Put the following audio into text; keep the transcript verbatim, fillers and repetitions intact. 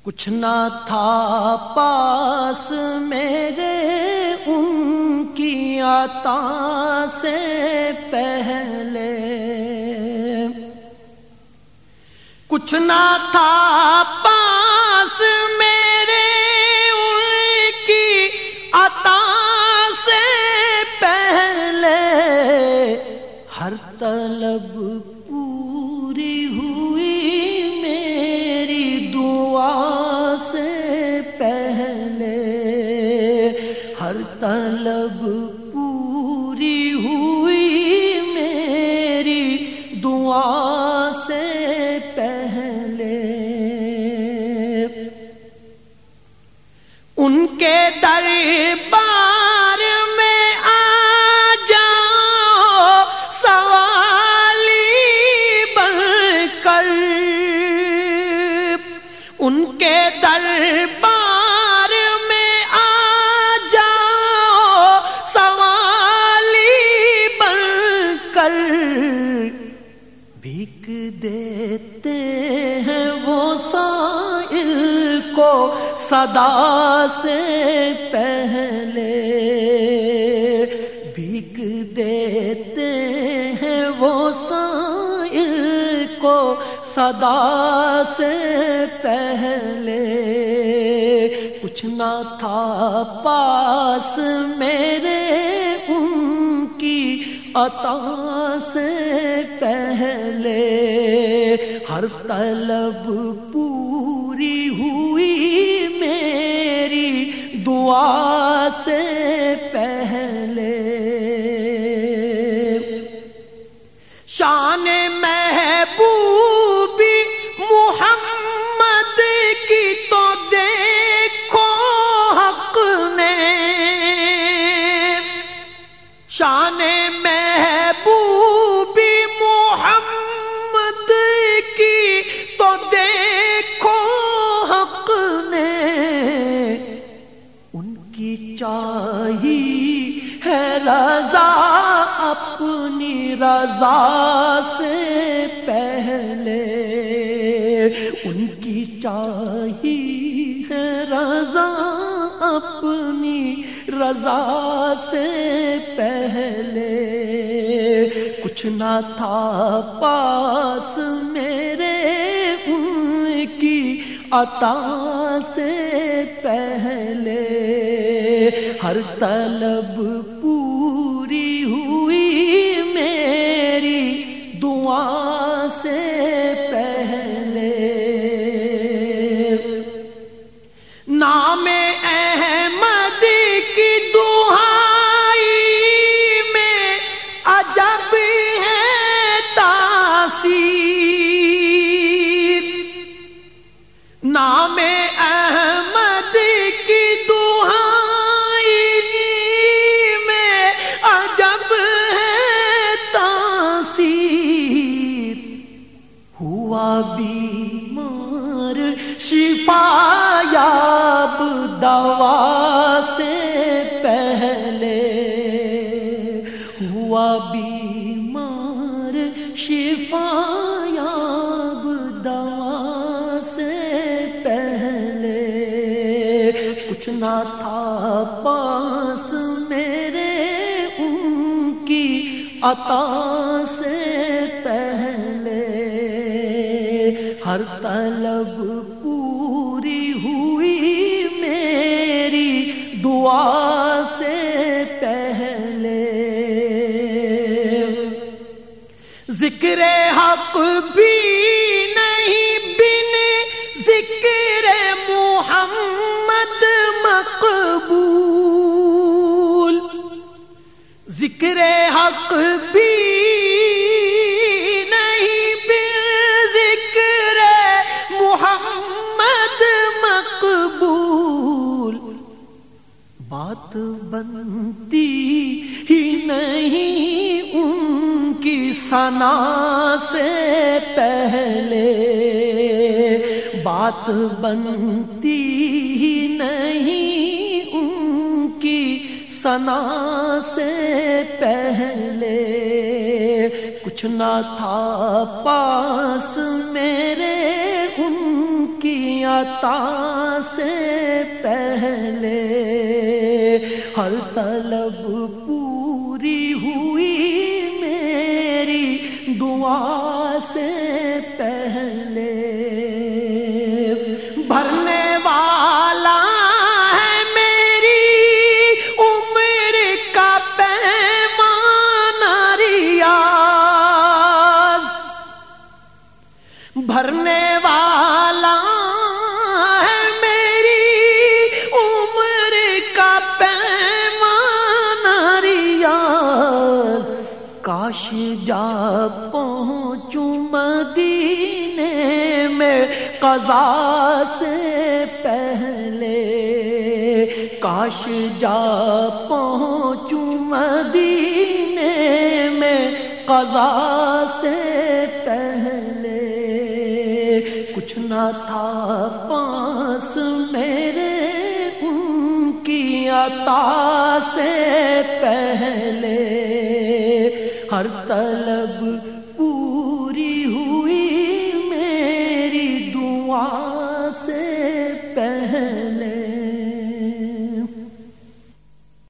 کچھ نہ تھا پاس میرے ان کی عطا سے پہلے، کچھ نہ تھا پاس میرے ان کی عطا سے پہلے، ہر طلب پوری ہوئی میری دعا سے پہلے، ہر طلب پوری ہوئی میری دعا سے پہلے، ان کے دربار میں آ جاؤ سوالی بن کر، ان کے دربار میں آ جاؤ سوالی بن کر، بھیک دیتے ہیں وہ سائل کو صدا سے پہلے، بھیک دیتے ہیں وہ سائل کو صدا سے پہلے، کچھ نہ تھا پاس میرے ان کی عطا سے پہلے، ہر طلب پوری ہوئی میری دعا سے پہلے، شان محبوبی محمد کی تو دیکھو حق نے، شان محبوبی محمد کی تو دیکھو حق نے، ان کی چاہی ہے رضا اپنی رضا سے پہلے، ان کی چاہی ہے رضا اپنی رضا سے پہلے، کچھ نہ تھا پاس میرے ان کی عطا سے پہلے، ہر طلب پوری ہوئی میری دعا سے پہلے، نام احمد کی دہائی میں عجب ہے تاثیر، نام احمد کی دہائی میں عجب ہے تاثیر، ہوا بیمار شفا یاب دوا سے پہلے، ہوا بیمار شفا یاب دوا سے پہلے، کچھ نہ تھا پاس میرے ان کی عطا سے پہلے، ہر طلب پوری ہوئی میری دعا سے پہلے، ذکر حق بھی نہیں بن ذکر محمد مقبول، ذکر حق بھی نہیں بن ذکر محمد مقبول، بات بنتی ہی نہیں ان کی ثنا سے پہلے، بات بنتی ہی نہیں ان کی ثنا سے پہلے، کچھ نہ تھا پاس میرے ان کی عطا سے پہلے ہر طلب پوری ہوئی میری دعا سے پہلے بھرنے والا ہے میری عمر کا پیمانہ ریاض بھرنے والا ہے میری عمر کا پیمانہ ریاض کاش جا پہنچوں مدینے میں قضا سے پہلے کاش جا پہنچوں مدینے میں قضا سے پہلے کچھ نہ تھا پاس میرے ان کی عطا سے پہلے ہر طلب پوری ہوئی میری دعا سے پہلے